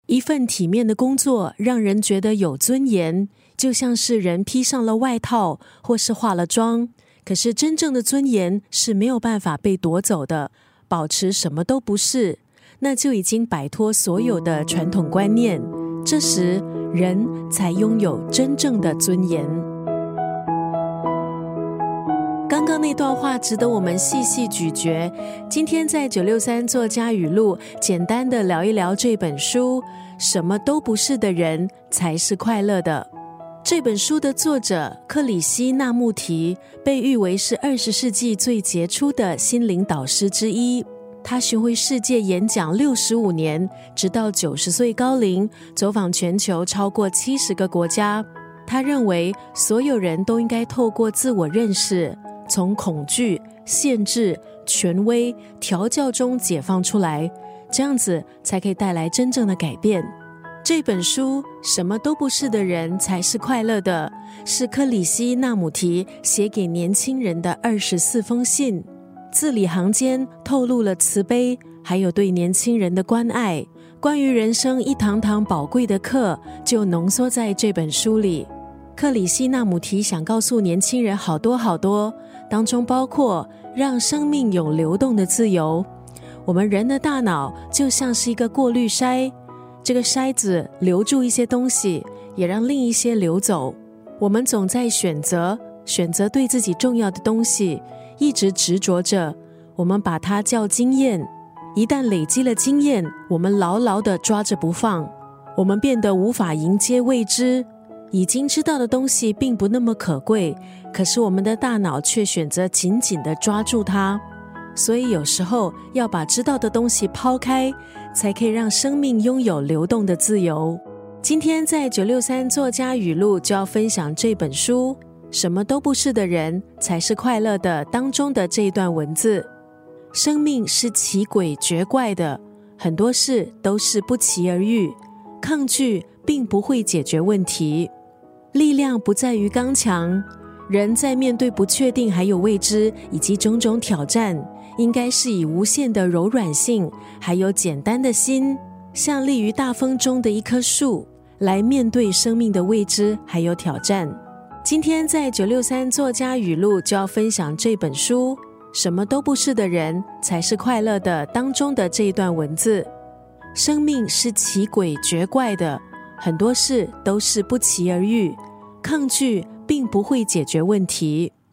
一份体面的工作让人觉得有尊严，就像是人披上了外套或是化了妆，可是真正的尊严是没有办法被夺走的。保持什么都不是，那就已经摆脱所有的传统观念，这时人才拥有真正的尊严。刚刚那段话值得我们细细咀嚼。今天在963作家语录简单的聊一聊这本书，什么都不是的人才是快乐的。这本书的作者克里希那穆提被誉为是20世纪最杰出的心灵导师之一。他巡回世界演讲65年，直到90岁高龄，走访全球超过70个国家。他认为所有人都应该透过自我认识，从恐惧、限制、权威、调教中解放出来，这样子才可以带来真正的改变。这本书什么都不是的人才是快乐的，是克里希那穆提写给年轻人的24封信，字里行间透露了慈悲，还有对年轻人的关爱。关于人生一堂堂宝贵的课，就浓缩在这本书里。克里希那穆提想告诉年轻人好多好多，当中包括让生命有流动的自由。我们人的大脑就像是一个过滤筛，这个筛子留住一些东西，也让另一些流走。我们总在选择对自己重要的东西，一直执着着，我们把它叫经验。一旦累积了经验，我们牢牢地抓着不放，我们变得无法迎接未知。已经知道的东西并不那么可贵，可是我们的大脑却选择紧紧地抓住它。所以有时候要把知道的东西抛开，才可以让生命拥有流动的自由。今天在963作家语录就要分享这本书什么都不是的人才是快乐的当中的这一段文字。生命是奇诡绝怪的，很多事都是不期而遇，抗拒并不会解决问题。力量不在于刚强，人在面对不确定还有未知以及种种挑战，应该是以无限的柔软性还有简单的心，像立于大风中的一棵树，来面对生命的未知还有挑战。今天在963作家语录就要分享这本书什么都不是的人才是快乐的当中的这一段文字。生命是奇诡绝怪的，很多事都是不期而遇，抗拒并不会解决问题。